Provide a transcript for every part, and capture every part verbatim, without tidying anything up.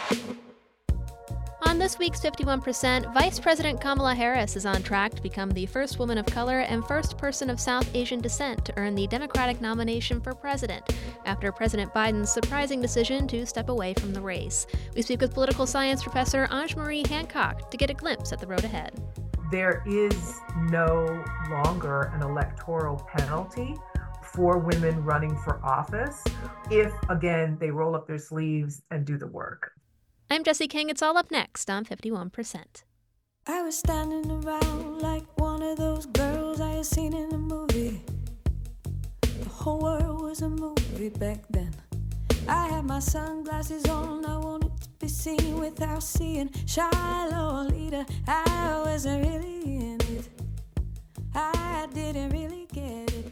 On this week's fifty-one percent, Vice President Kamala Harris is on track to become the first woman of color and first person of South Asian descent to earn the Democratic nomination for president, after President Biden's surprising decision to step away from the race. We speak with political science professor Anj-Marie Hancock to get a glimpse at the road ahead. There is no longer an electoral penalty for women running for office if, again, they roll up their sleeves and do the work. I'm Jesse King. It's all up next on fifty-one percent. I was standing around like one of those girls I had seen in a movie. The whole world was a movie back then. I had my sunglasses on, I wanted to be seen without seeing Shiloh leader. I wasn't really in it, I didn't really get it.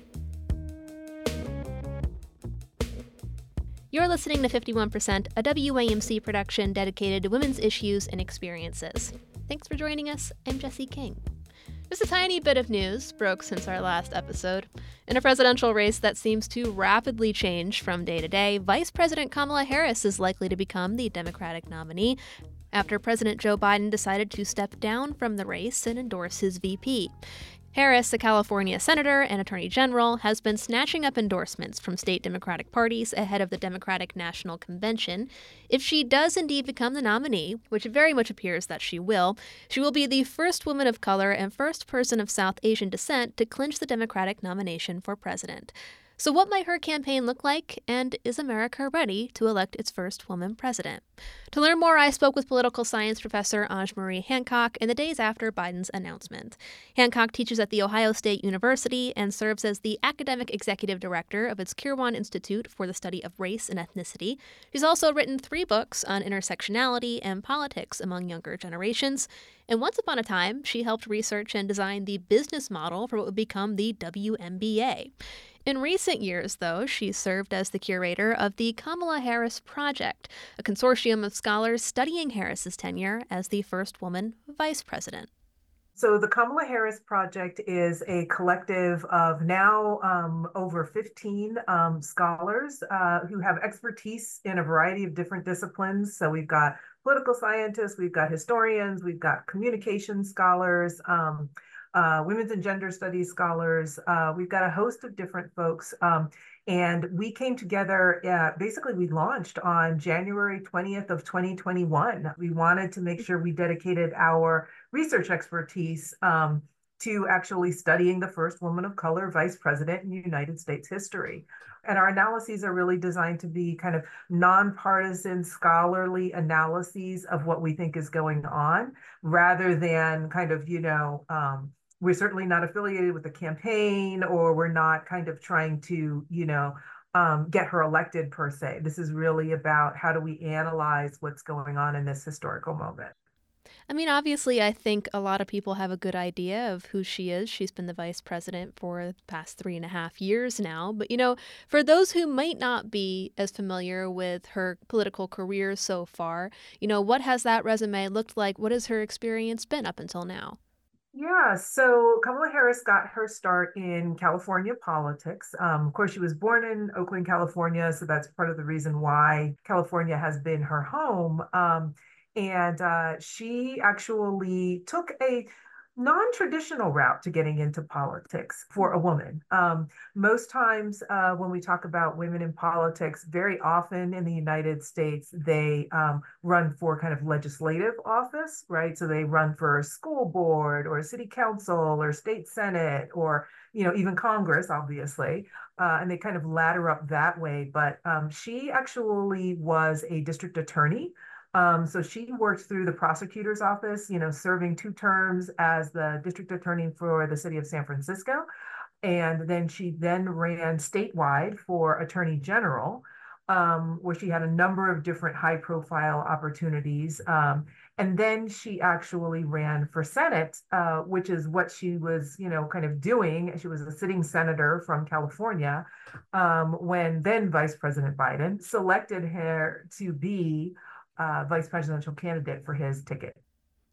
You're listening to fifty-one percent, a W A M C production dedicated to women's issues and experiences. Thanks for joining us. I'm Jesse King. Just a tiny bit of news broke since our last episode. In a presidential race that seems to rapidly change from day to day, Vice President Kamala Harris is likely to become the Democratic nominee after President Joe Biden decided to step down from the race and endorse his V P. Harris, a California senator and attorney general, has been snatching up endorsements from state Democratic parties ahead of the Democratic National Convention. If she does indeed become the nominee, which it very much appears that she will, she will be the first woman of color and first person of South Asian descent to clinch the Democratic nomination for president. So what might her campaign look like, and is America ready to elect its first woman president? To learn more, I spoke with political science professor Anj-Marie Hancock in the days after Biden's announcement. Hancock teaches at The Ohio State University and serves as the academic executive director of its Kirwan Institute for the Study of Race and Ethnicity. She's also written three books on intersectionality and politics among younger generations. And once upon a time, she helped research and design the business model for what would become the W N B A. In recent years, though, she served as the curator of the Kamala Harris Project, a consortium of scholars studying Harris's tenure as the first woman vice president. So the Kamala Harris Project is a collective of now um, over fifteen um, scholars uh, who have expertise in a variety of different disciplines. So we've got political scientists, we've got historians, we've got communication scholars, um, uh, women's and gender studies scholars. Uh, we've got a host of different folks. Um, and we came together, uh, basically we launched on January twentieth of twenty twenty-one. We wanted to make sure we dedicated our research expertise um, to actually studying the first woman of color vice president in United States history. And our analyses are really designed to be kind of nonpartisan, scholarly analyses of what we think is going on, rather than kind of, you know, um, we're certainly not affiliated with the campaign, or we're not kind of trying to, you know, um, get her elected per se. This is really about how do we analyze what's going on in this historical moment. I mean, obviously, I think a lot of people have a good idea of who she is. She's been the vice president for the past three and a half years now. But, you know, for those who might not be as familiar with her political career so far, you know, what has that resume looked like? What has her experience been up until now? Yeah, so Kamala Harris got her start in California politics. Um, of course, she was born in Oakland, California, so that's part of the reason why California has been her home. Um, and uh, she actually took a non-traditional route to getting into politics for a woman. Um, most times uh, when we talk about women in politics, very often in the United States, they um, run for kind of legislative office, right? So they run for a school board or a city council or state senate or, you know, even Congress, obviously. Uh, and they kind of ladder up that way. But um, she actually was a district attorney. Um, so she worked through the prosecutor's office, you know, serving two terms as the district attorney for the city of San Francisco. And then she then ran statewide for attorney general, um, where she had a number of different high profile opportunities. Um, and then she actually ran for Senate, uh, which is what she was, you know, kind of doing. She was a sitting senator from California um, when then Vice President Biden selected her to be Uh, vice presidential candidate for his ticket.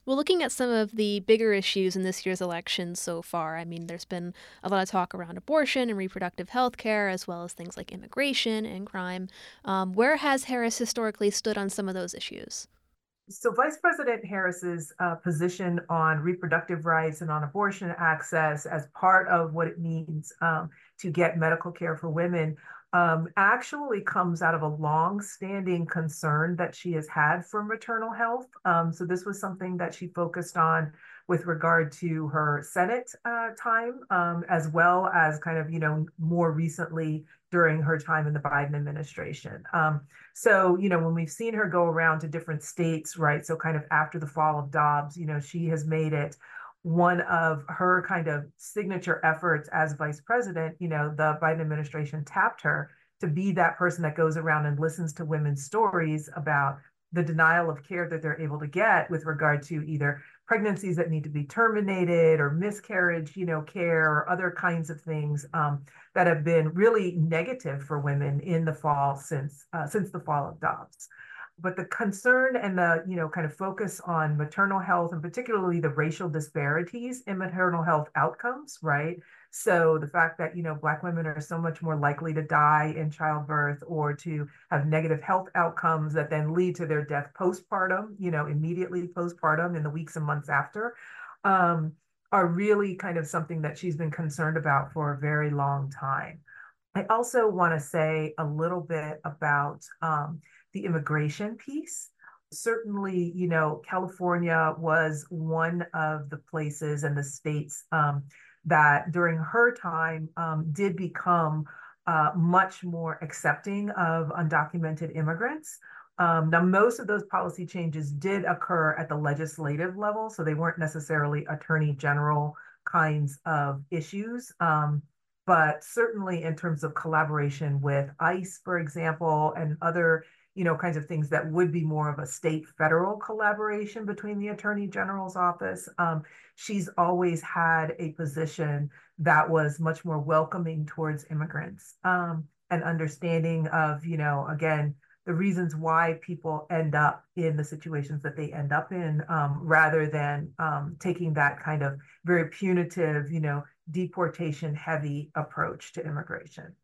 Well, looking at some of the bigger issues in this year's election so far, I mean, there's been a lot of talk around abortion and reproductive health care, as well as things like immigration and crime. Um, where has Harris historically stood on some of those issues? So, Vice President Harris's uh, position on reproductive rights and on abortion access as part of what it means um, to get medical care for women um, actually comes out of a long-standing concern that she has had for maternal health. Um, so, this was something that she focused on with regard to her Senate uh, time, um, as well as kind of, you know, more recently during her time in the Biden administration. Um, so, you know, when we've seen her go around to different states, right? So, kind of after the fall of Dobbs, you know, she has made it one of her kind of signature efforts as vice president. You know, the Biden administration tapped her to be that person that goes around and listens to women's stories about the denial of care that they're able to get with regard to either pregnancies that need to be terminated or miscarriage, you know, care or other kinds of things um, that have been really negative for women in the fall since uh, since the fall of Dobbs. But the concern and the, you know, kind of focus on maternal health and particularly the racial disparities in maternal health outcomes, right? So the fact that, you know, Black women are so much more likely to die in childbirth or to have negative health outcomes that then lead to their death postpartum, you know, immediately postpartum in the weeks and months after, um, are really kind of something that she's been concerned about for a very long time. I also want to say a little bit about um, the immigration piece. Certainly, you know, California was one of the places and the states um, that during her time um, did become uh, much more accepting of undocumented immigrants. Um, now, most of those policy changes did occur at the legislative level, so they weren't necessarily attorney general kinds of issues. Um, but certainly in terms of collaboration with ICE, for example, and other, you know, kinds of things that would be more of a state federal collaboration between the Attorney General's office. Um, she's always had a position that was much more welcoming towards immigrants um, and understanding of, you know, again, the reasons why people end up in the situations that they end up in, um, rather than um, taking that kind of very punitive, you know, deportation heavy approach to immigration.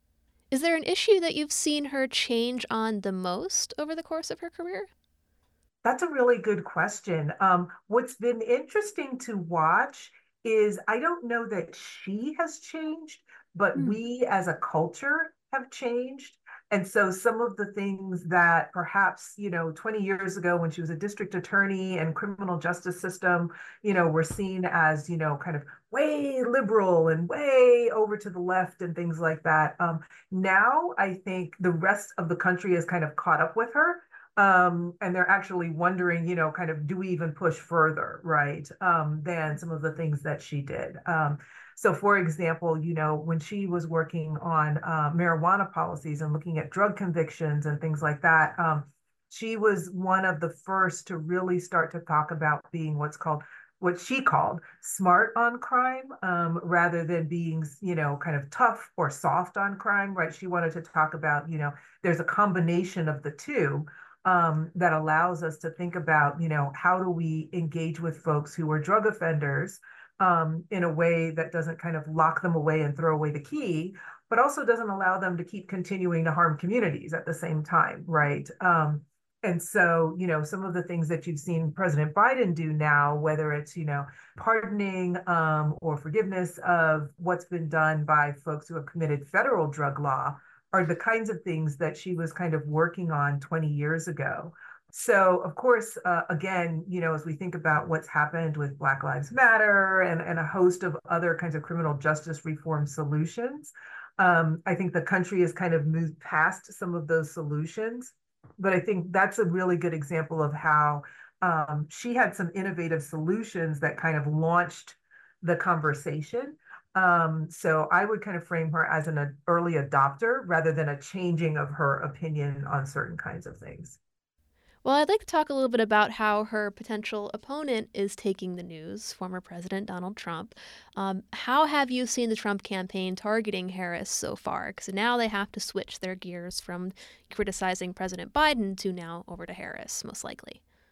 Is there an issue that you've seen her change on the most over the course of her career? That's a really good question. Um, what's been interesting to watch is I don't know that she has changed, but Mm. we as a culture have changed. And so some of the things that perhaps, you know, twenty years ago when she was a district attorney and criminal justice system, you know, were seen as, you know, kind of way liberal and way over to the left and things like that. Um, now I think the rest of the country has kind of caught up with her. Um, and they're actually wondering, you know, kind of, do we even push further, right, um, than some of the things that she did. Um, so, for example, you know, when she was working on uh, marijuana policies and looking at drug convictions and things like that, um, she was one of the first to really start to talk about being what's called what she called smart on crime, um, rather than being, you know, kind of tough or soft on crime, right? She wanted to talk about, you know, there's a combination of the two um, that allows us to think about, you know, how do we engage with folks who are drug offenders um, in a way that doesn't kind of lock them away and throw away the key, but also doesn't allow them to keep continuing to harm communities at the same time, right? Um, and so, you know, some of the things that you've seen President Biden do now, whether it's, you know, pardoning um, or forgiveness of what's been done by folks who have committed federal drug law, are the kinds of things that she was kind of working on twenty years ago. So, of course, uh, again, you know, as we think about what's happened with Black Lives Matter and, and a host of other kinds of criminal justice reform solutions, um, I think the country has kind of moved past some of those solutions. But I think that's a really good example of how um, she had some innovative solutions that kind of launched the conversation. Um, so I would kind of frame her as an a, early adopter rather than a changing of her opinion on certain kinds of things. Well, I'd like to talk a little bit about how her potential opponent is taking the news, former President Donald Trump. Um, how have you seen the Trump campaign targeting Harris so far? Because now they have to switch their gears from criticizing President Biden to now over to Harris, most likely.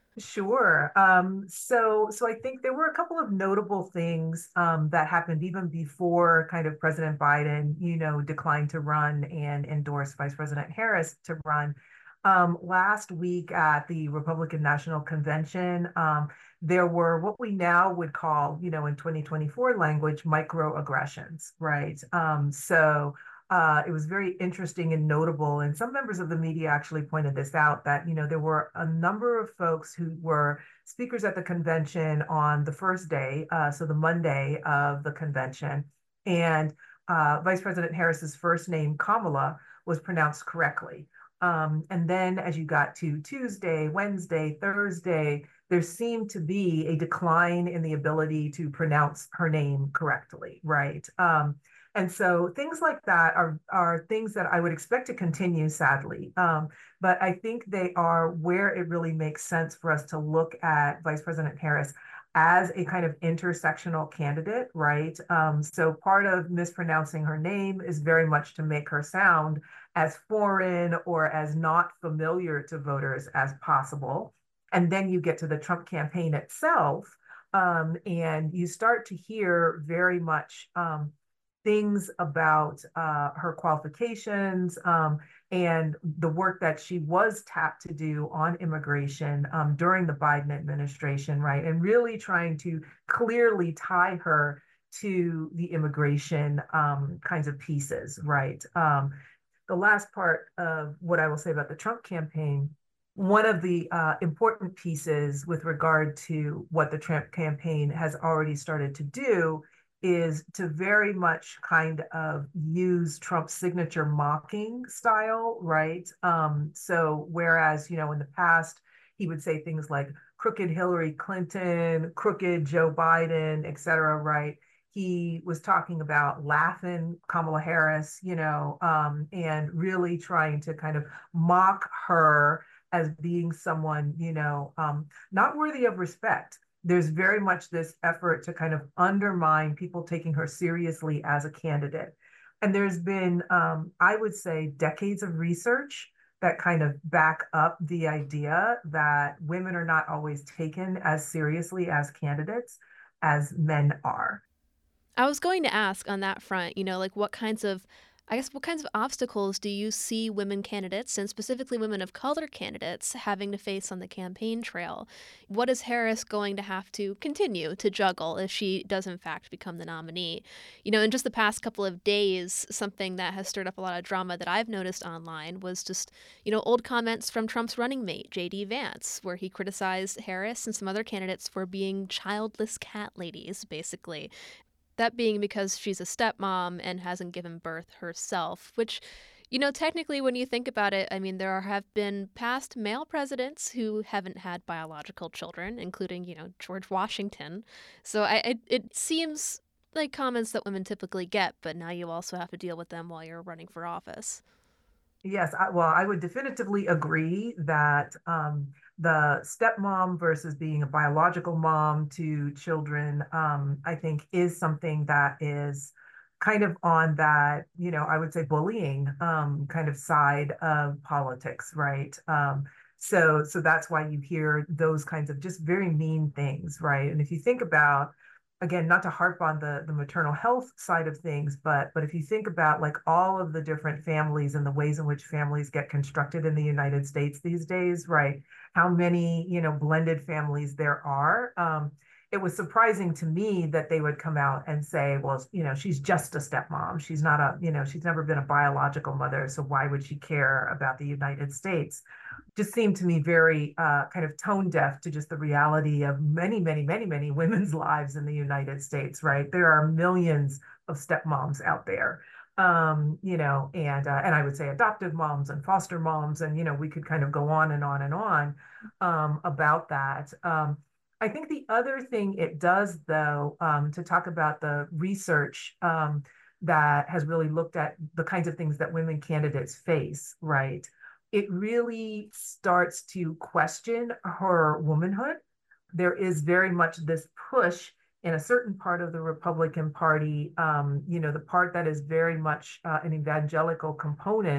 Sure. Um, so, so I think there were a couple of notable things um, that happened even before kind of President Biden, you know, declined to run and endorsed Vice President Harris to run. Um, last week at the Republican National Convention, um, there were what we now would call, you know, in twenty twenty-four language, microaggressions, right? Um, so uh, it was very interesting and notable. And some members of the media actually pointed this out that, you know, there were a number of folks who were speakers at the convention on the first day, uh, so the Monday of the convention. And uh, Vice President Harris's first name, Kamala, was pronounced correctly. Um, and then as you got to Tuesday, Wednesday, Thursday, there seemed to be a decline in the ability to pronounce her name correctly, right? Um, and so things like that are, are things that I would expect to continue, sadly. Um, but I think they are where it really makes sense for us to look at Vice President Harris as a kind of intersectional candidate, right? Um, so part of mispronouncing her name is very much to make her sound as foreign or as not familiar to voters as possible. And then you get to the Trump campaign itself, um, and you start to hear very much um, things about uh, her qualifications um, and the work that she was tapped to do on immigration um, during the Biden administration, right? And really trying to clearly tie her to the immigration um, kinds of pieces, right? Um, the last part of what I will say about the Trump campaign, one of the uh, important pieces with regard to what the Trump campaign has already started to do is to very much kind of use Trump's signature mocking style, right? Um, so whereas, you know, in the past, he would say things like crooked Hillary Clinton, crooked Joe Biden, et cetera, right? He was talking about laughing Kamala Harris, you know, um, and really trying to kind of mock her as being someone, you know, um, not worthy of respect. There's very much this effort to kind of undermine people taking her seriously as a candidate. And there's been, um, I would say, decades of research that kind of back up the idea that women are not always taken as seriously as candidates as men are. I was going to ask on that front, you know, like what kinds of, I guess, what kinds of obstacles do you see women candidates, and specifically women of color candidates, having to face on the campaign trail? What is Harris going to have to continue to juggle if she does, in fact, become the nominee? You know, in just the past couple of days, something that has stirred up a lot of drama that I've noticed online was just, you know, old comments from Trump's running mate, J D Vance, where he criticized Harris and some other candidates for being childless cat ladies, basically. That being because she's a stepmom and hasn't given birth herself, which, you know, technically when you think about it, I mean, there are, have been past male presidents who haven't had biological children, including, you know, George Washington. So I, it, it seems like comments that women typically get, but now you also have to deal with them while you're running for office. Yes, I, well, I would definitively agree that um, the stepmom versus being a biological mom to children, um, I think, is something that is kind of on that, you know, I would say bullying um, kind of side of politics, right? Um, so, so that's why you hear those kinds of just very mean things, right? And if you think about, again, not to harp on the the maternal health side of things, but but if you think about like all of the different families and the ways in which families get constructed in the United States these days, right? How many, you know, blended families there are. Um, it was surprising to me that they would come out and say, well, you know, she's just a stepmom. She's not a, you know, she's never been a biological mother. So why would she care about the United States? Just seemed to me very uh, kind of tone deaf to just the reality of many, many, many, many women's lives in the United States, right? There are millions of stepmoms out there, um, you know, and uh, and I would say adoptive moms and foster moms, and you know, we could kind of go on and on and on um, about that. Um, I think the other thing it does, though, um, to talk about the research um, that has really looked at the kinds of things that women candidates face, right? It really starts to question her womanhood. There is very much this push in a certain part of the Republican Party, um, you know, the part that is very much uh, an evangelical component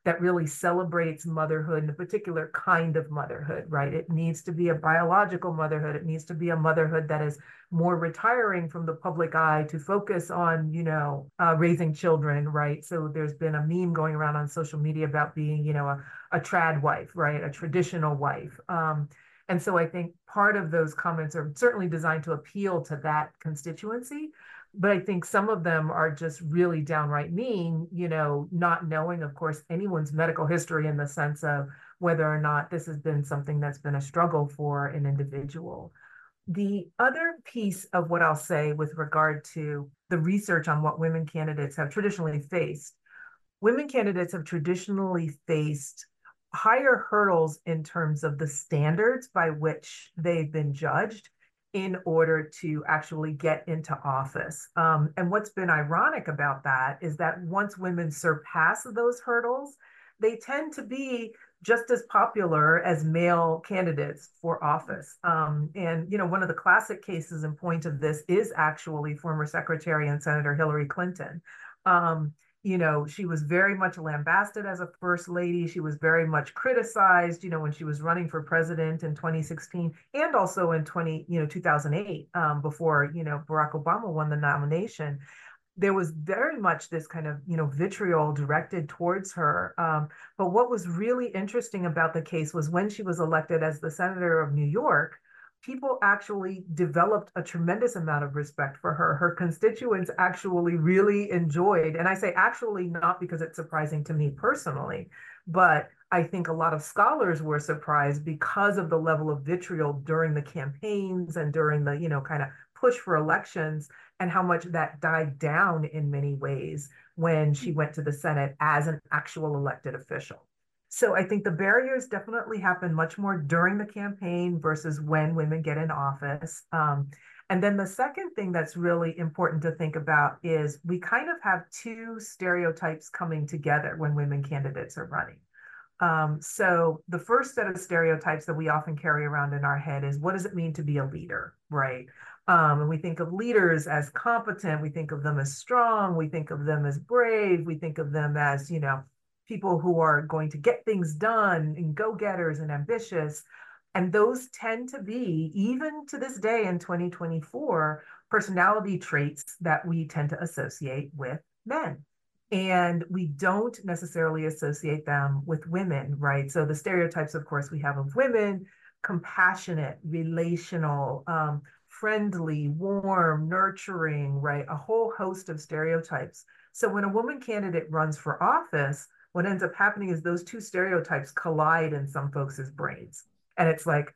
that really celebrates motherhood and a particular kind of motherhood, right? It needs to be a biological motherhood. It needs to be a motherhood that is more retiring from the public eye to focus on, you know, uh, raising children, right? So there's been a meme going around on social media about being, you know, a, a trad wife, right? A traditional wife. Um, and so I think part of those comments are certainly designed to appeal to that constituency. But I think some of them are just really downright mean, you know, not knowing, of course, anyone's medical history in the sense of whether or not this has been something that's been a struggle for an individual. The other piece of what I'll say with regard to the research on what women candidates have traditionally faced, women candidates have traditionally faced higher hurdles in terms of the standards by which they've been judged in order to actually get into office. Um, and what's been ironic about that is that once women surpass those hurdles, they tend to be just as popular as male candidates for office. Um, and, you know, one of the classic cases in point of this is actually former Secretary and Senator Hillary Clinton. Um, You know, she was very much lambasted as a first lady. She was very much criticized, you know, when she was running for president in twenty sixteen and also in twenty, you know, two thousand eight, um, before, you know, Barack Obama won the nomination. There was very much this kind of, you know, vitriol directed towards her. Um, but what was really interesting about the case was when she was elected as the senator of New York, people actually developed a tremendous amount of respect for her. Her constituents actually really enjoyed, and I say actually not because it's surprising to me personally, but I think a lot of scholars were surprised because of the level of vitriol during the campaigns and during the, you know, kind of push for elections and how much that died down in many ways when she went to the Senate as an actual elected official. So I think the barriers definitely happen much more during the campaign versus when women get in office. Um, and then the second thing that's really important to think about is we kind of have two stereotypes coming together when women candidates are running. Um, so the first set of stereotypes that we often carry around in our head is, what does it mean to be a leader, right? Um, and we think of leaders as competent, we think of them as strong, we think of them as brave, we think of them as, you know, people who are going to get things done and go-getters and ambitious. And those tend to be, even to this day in twenty twenty-four, personality traits that we tend to associate with men. And we don't necessarily associate them with women, right? So the stereotypes, of course, we have of women: compassionate, relational, um, friendly, warm, nurturing, right? A whole host of stereotypes. So when a woman candidate runs for office, what ends up happening is those two stereotypes collide in some folks' brains. And it's like,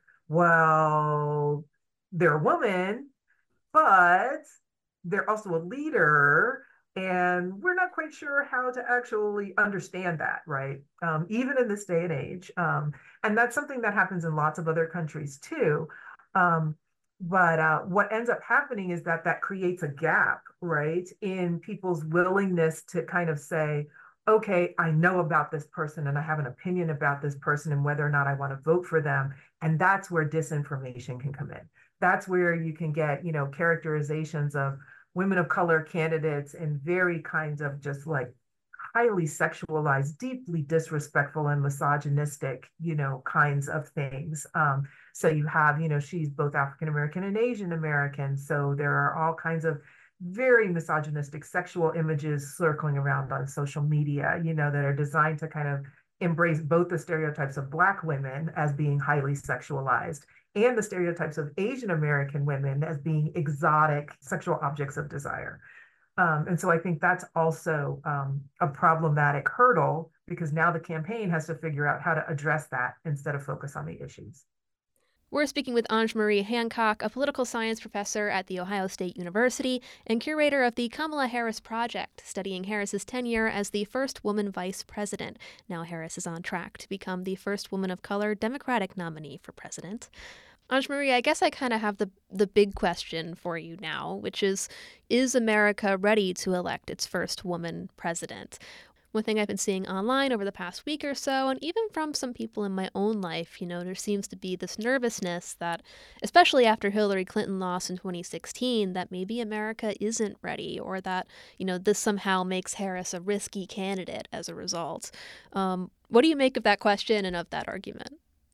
well, they're a woman, but they're also a leader. And we're not quite sure how to actually understand that, right? Um, even in this day and age. Um, and that's something that happens in lots of other countries too. Um, but uh, what ends up happening is that that creates a gap, right, in people's willingness to kind of say, okay, I know about this person and I have an opinion about this person and whether or not I want to vote for them. And that's where disinformation can come in. That's where you can get, you know, characterizations of women of color candidates and very kinds of just like highly sexualized, deeply disrespectful and misogynistic, you know, kinds of things. Um, so you have, you know, she's both African-American and Asian American. So there are all kinds of very misogynistic sexual images circling around on social media, you know, that are designed to kind of embrace both the stereotypes of Black women as being highly sexualized and the stereotypes of Asian American women as being exotic sexual objects of desire. Um, and so I think that's also um, a problematic hurdle, because now the campaign has to figure out how to address that instead of focus on the issues. We're speaking with Ange-Marie Hancock, a political science professor at The Ohio State University and curator of the Kamala Harris Project, studying Harris's tenure as the first woman vice president. Now Harris is on track to become the first woman of color Democratic nominee for president. Ange-Marie, I guess I kind of have the, the big question for you now, which is, is America ready to elect its first woman president? One thing I've been seeing online over the past week or so, and even from some people in my own life, you know, there seems to be this nervousness that, especially after Hillary Clinton lost in twenty sixteen, that maybe America isn't ready, or that, you know, this somehow makes Harris a risky candidate as a result. Um, what do you make of that question and of that argument?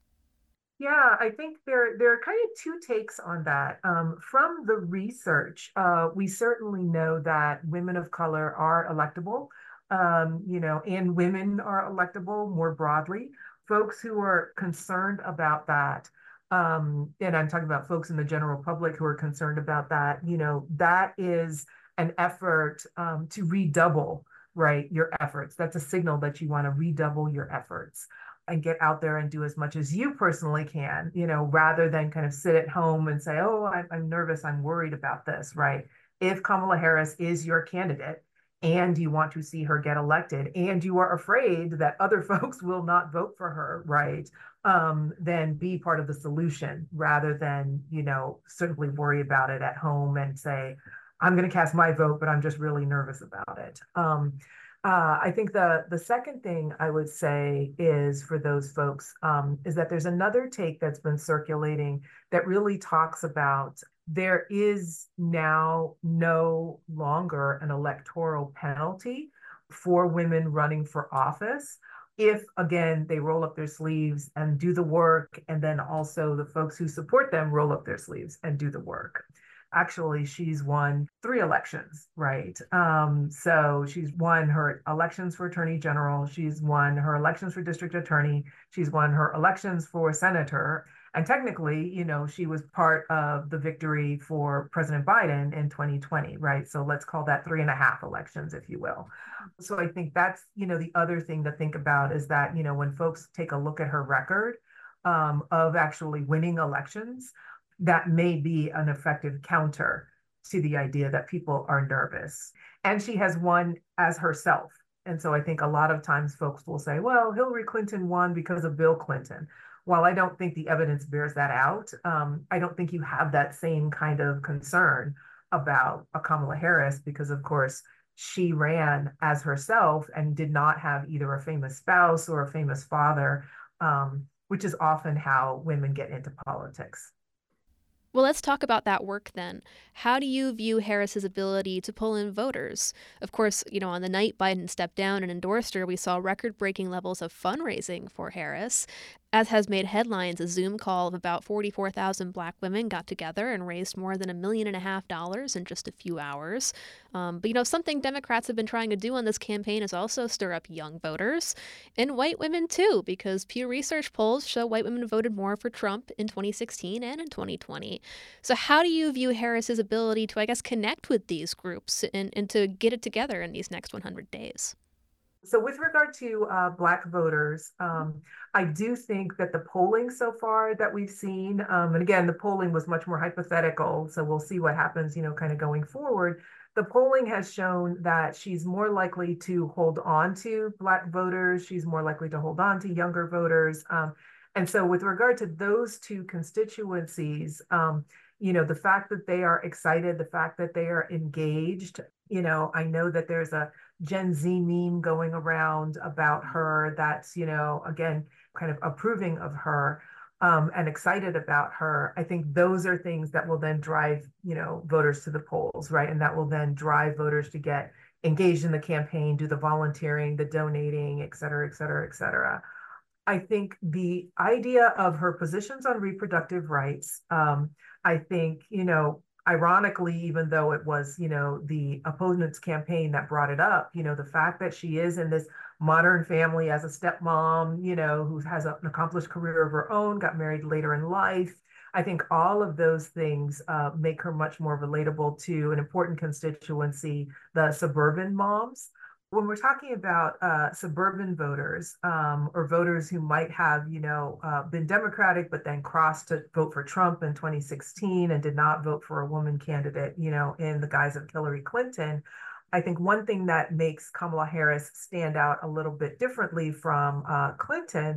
Yeah, I think there there are kind of two takes on that. Um, from the research, uh, we certainly know that women of color are electable, um, you know, and women are electable more broadly. Folks who are concerned about that, um, and I'm talking about folks in the general public who are concerned about that, you know, that is an effort um, to redouble, right, your efforts. That's a signal that you want to redouble your efforts and get out there and do as much as you personally can, you know, rather than kind of sit at home and say, oh, I'm, I'm nervous, I'm worried about this, right? If Kamala Harris is your candidate and you want to see her get elected and you are afraid that other folks will not vote for her, right? Um, then be part of the solution rather than, you know, simply worry about it at home and say, I'm going to cast my vote, but I'm just really nervous about it. Um, uh, I think the the second thing I would say is for those folks um, is that there's another take that's been circulating that really talks about there is now no longer an electoral penalty for women running for office if, again, they roll up their sleeves and do the work, and then also the folks who support them roll up their sleeves and do the work. Actually, she's won three elections, right? Um, so she's won her elections for attorney general. She's won her elections for district attorney. She's won her elections for senator. And technically, you know, she was part of the victory for President Biden in twenty twenty, right? So let's call that three and a half elections, if you will. So I think that's, you know, the other thing to think about is that, you know, when folks take a look at her record um, of actually winning elections, that may be an effective counter to the idea that people are nervous. And she has won as herself. And so I think a lot of times folks will say, well, Hillary Clinton won because of Bill Clinton. While I don't think the evidence bears that out, um, I don't think you have that same kind of concern about a Kamala Harris because, of course, she ran as herself and did not have either a famous spouse or a famous father, um, which is often how women get into politics. Well, let's talk about that work then. How do you view Harris's ability to pull in voters? Of course, you know, on the night Biden stepped down and endorsed her, we saw record-breaking levels of fundraising for Harris. As has made headlines, a Zoom call of about forty-four thousand Black women got together and raised more than a million and a half dollars in just a few hours. Um, but, you know, something Democrats have been trying to do on this campaign is also stir up young voters and white women, too, because Pew Research polls show white women voted more for Trump in twenty sixteen and in twenty twenty. So how do you view Harris's ability to, I guess, connect with these groups and, and to get it together in these next one hundred days? So with regard to uh, Black voters, um, I do think that the polling so far that we've seen, um, and again, the polling was much more hypothetical, so we'll see what happens, you know, kind of going forward. The polling has shown that she's more likely to hold on to Black voters. She's more likely to hold on to younger voters. Um, and so with regard to those two constituencies, um, you know, the fact that they are excited, the fact that they are engaged, you know, I know that there's a Gen Z meme going around about her that's, you know, again, kind of approving of her um, and excited about her. I think those are things that will then drive, you know, voters to the polls, right? And that will then drive voters to get engaged in the campaign, do the volunteering, the donating, et cetera, et cetera, et cetera. I think the idea of her positions on reproductive rights, um, I think, you know, ironically, even though it was, you know, the opponent's campaign that brought it up, you know, the fact that she is in this modern family as a stepmom, you know, who has a, an accomplished career of her own, got married later in life. I think all of those things uh, make her much more relatable to an important constituency, the suburban moms. When we're talking about uh, suburban voters um, or voters who might have, you know, uh, been Democratic, but then crossed to vote for Trump in twenty sixteen and did not vote for a woman candidate, you know, in the guise of Hillary Clinton, I think one thing that makes Kamala Harris stand out a little bit differently from uh, Clinton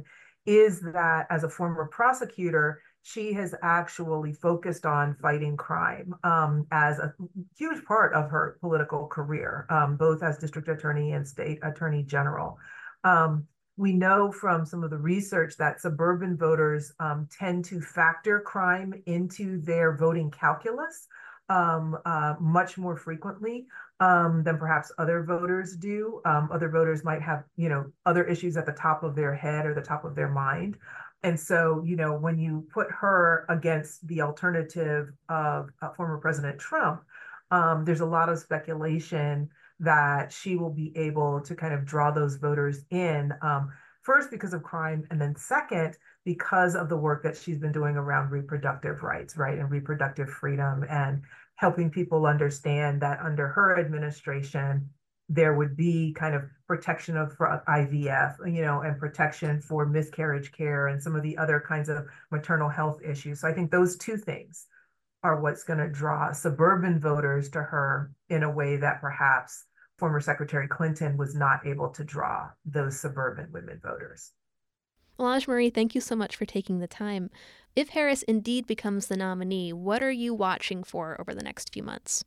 is that as a former prosecutor, she has actually focused on fighting crime um, as a huge part of her political career, um, both as district attorney and state attorney general. Um, we know from some of the research that suburban voters um, tend to factor crime into their voting calculus um, uh, much more frequently um, than perhaps other voters do. Um, other voters might have, you know, other issues at the top of their head or the top of their mind. And so, you know, when you put her against the alternative of uh, former President Trump, um, there's a lot of speculation that she will be able to kind of draw those voters in, um, first because of crime, and then second, because of the work that she's been doing around reproductive rights, right, and reproductive freedom, and helping people understand that under her administration, there would be kind of protection of for I V F, you know, and protection for miscarriage care and some of the other kinds of maternal health issues. So I think those two things are what's going to draw suburban voters to her in a way that perhaps former Secretary Clinton was not able to draw those suburban women voters. Well, Ange-Marie, thank you so much for taking the time. If Harris indeed becomes the nominee, what are you watching for over the next few months?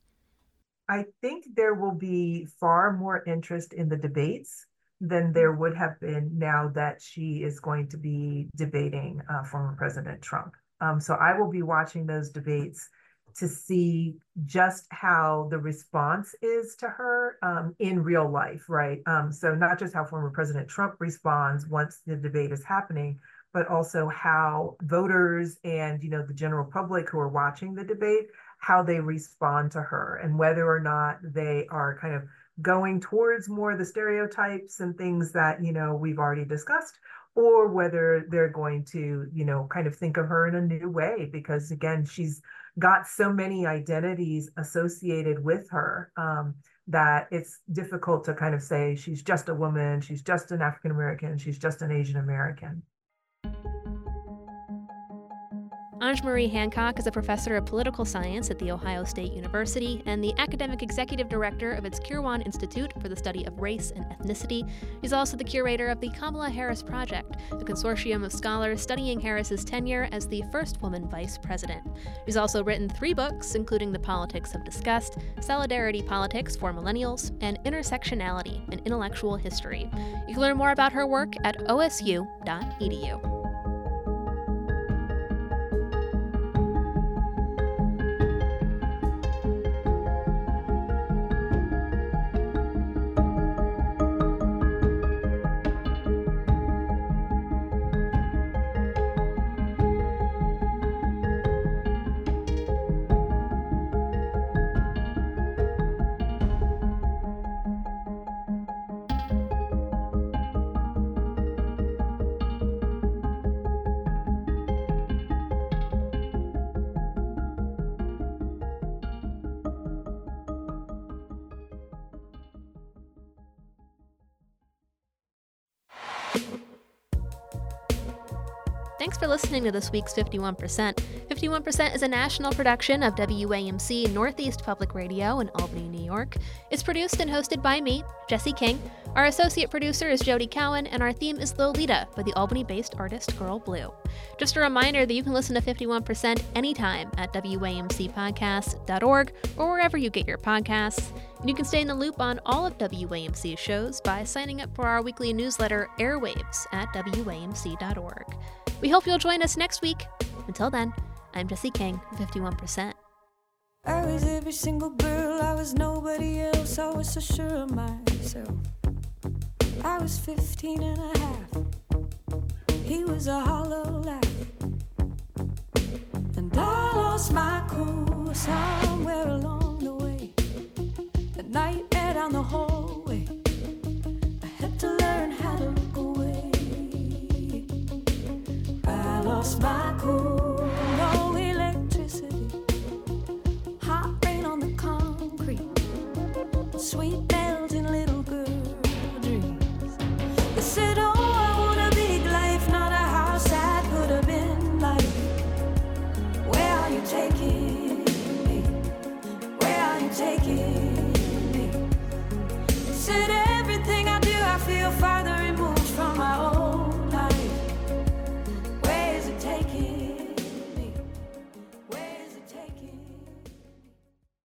I think there will be far more interest in the debates than there would have been now that she is going to be debating uh, former President Trump. Um, so I will be watching those debates to see just how the response is to her um, in real life, right? Um, so not just how former President Trump responds once the debate is happening, but also how voters and, you know, the general public who are watching the debate, how they respond to her, and whether or not they are kind of going towards more of the stereotypes and things that, you know, we've already discussed, or whether they're going to, you know, kind of think of her in a new way, because again, she's got so many identities associated with her um, that it's difficult to kind of say she's just a woman, she's just an African American, she's just an Asian American. Ange-Marie Hancock is a professor of political science at The Ohio State University and the academic executive director of its Kirwan Institute for the Study of Race and Ethnicity. She's also the curator of the Kamala Harris Project, a consortium of scholars studying Harris's tenure as the first woman vice president. She's also written three books, including The Politics of Disgust, Solidarity Politics for Millennials, and Intersectionality, an Intellectual History. You can learn more about her work at O S U dot E D U. Thanks for listening to this week's fifty-one percent. fifty-one percent is a national production of W A M C Northeast Public Radio in Albany, New York. It's produced and hosted by me, Jesse King. Our associate producer is Jody Cowan, and our theme is Lolita by the Albany-based artist Girl Blue. Just a reminder that you can listen to fifty-one percent anytime at W A M C podcast dot org or wherever you get your podcasts. And you can stay in the loop on all of W A M C's shows by signing up for our weekly newsletter, Airwaves, at W A M C dot org. We hope you'll join us next week. Until then, I'm Jesse King, fifty-one percent. I was every single girl, I was nobody else, I was so sure of myself. I was fifteen and a half, he was a hollow laugh.